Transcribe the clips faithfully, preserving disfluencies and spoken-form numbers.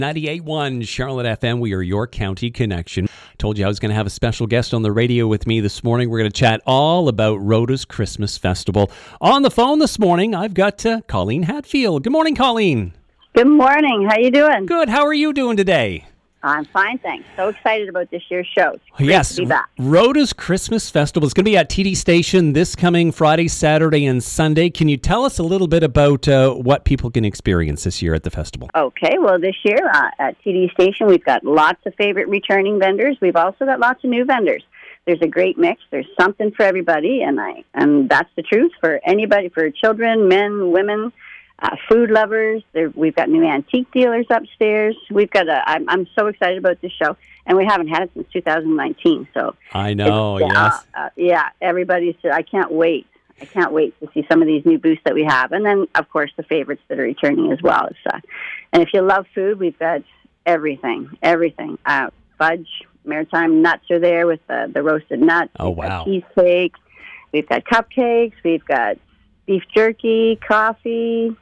ninety-eight point one Charlotte F M, we are your county connection. Told you I was going to have a special guest on the radio with me this morning. We're going to chat all about Rhoda's Christmas Festival. On the phone this morning, I've got uh, Colleen Hatfield. Good morning, Colleen. Good morning. How you doing? Good. How are you doing today? I'm fine, thanks. So excited about this year's show. It's great yes, to be back. Rhoda's Christmas Festival is going to be at T D Station this coming Friday, Saturday, and Sunday. Can you tell us a little bit about uh, what people can experience this year at the festival? Okay, well, this year uh, at T D Station, we've got lots of favorite returning vendors. We've also got lots of new vendors. There's a great mix. There's something for everybody, and I and that's the truth for anybody, for children, men, women. Uh, food lovers. There, we've got new antique dealers upstairs. We've got a. I'm, I'm so excited about this show, and we haven't had it since two thousand nineteen. So I know. Yes. Uh, uh, yeah. Everybody's. I can't wait. I can't wait to see some of these new booths that we have, and then of course the favorites that are returning as well. So, and if you love food, we've got everything. Everything. Uh, fudge, maritime nuts are there with the, the roasted nuts. Oh we've wow. Got cheesecake. We've got cupcakes. We've got beef jerky, coffee.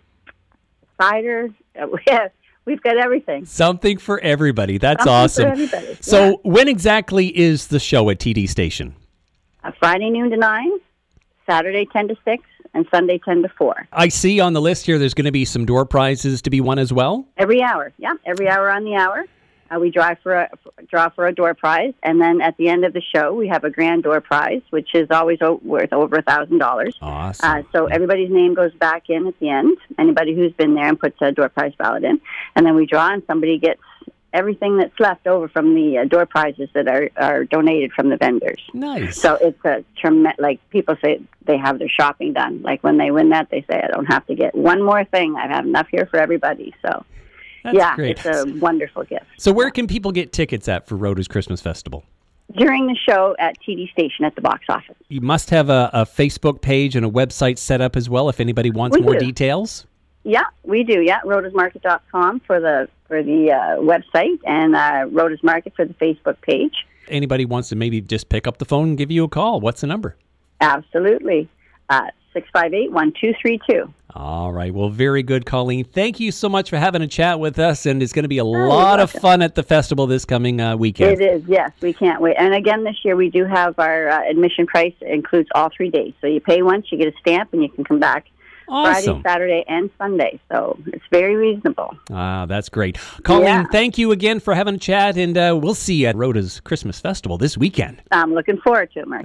Cider, we've got everything. Something for everybody. That's Something awesome. For everybody. So, yeah. When exactly is the show at T D Station? Uh, Friday noon to nine, Saturday ten to six, and Sunday ten to four. I see on the list here there's going to be some door prizes to be won as well. Every hour, yeah, every hour on the hour. Uh, we draw for a draw for a door prize, and then at the end of the show, we have a grand door prize, which is always o- worth over a thousand dollars. Awesome. Uh, so everybody's name goes back in at the end. Anybody who's been there and puts a door prize ballot in, and then we draw, and somebody gets everything that's left over from the uh, door prizes that are, are donated from the vendors. Nice. So it's a tremendous. Like people say, they have their shopping done. Like when they win that, they say, "I don't have to get one more thing. I have enough here for everybody." So. That's yeah, great. It's a wonderful gift. So where can people get tickets at for Rhoda's Christmas Festival? During the show at T D Station at the box office. You must have a, a Facebook page and a website set up as well if anybody wants We more do. details. Yeah, we do. Yeah, rhodas market dot com for the for the uh, website, and uh, Rhoda's Market for the Facebook page. Anybody wants to maybe just pick up the phone and give you a call. What's the number? Absolutely. Uh, six five eight, one two three two. All right. Well, very good, Colleen. Thank you so much for having a chat with us, and it's going to be a Oh, lot of welcome. fun at the festival this coming uh, weekend. It is, yes. We can't wait. And again, this year we do have our uh, admission price includes all three days. So you pay once, you get a stamp, and you can come back Awesome. Friday, Saturday, and Sunday. So it's very reasonable. Ah, that's great. Colleen, Yeah. thank you again for having a chat, and uh, we'll see you at Rhoda's Christmas Festival this weekend. I'm looking forward to it, Mark.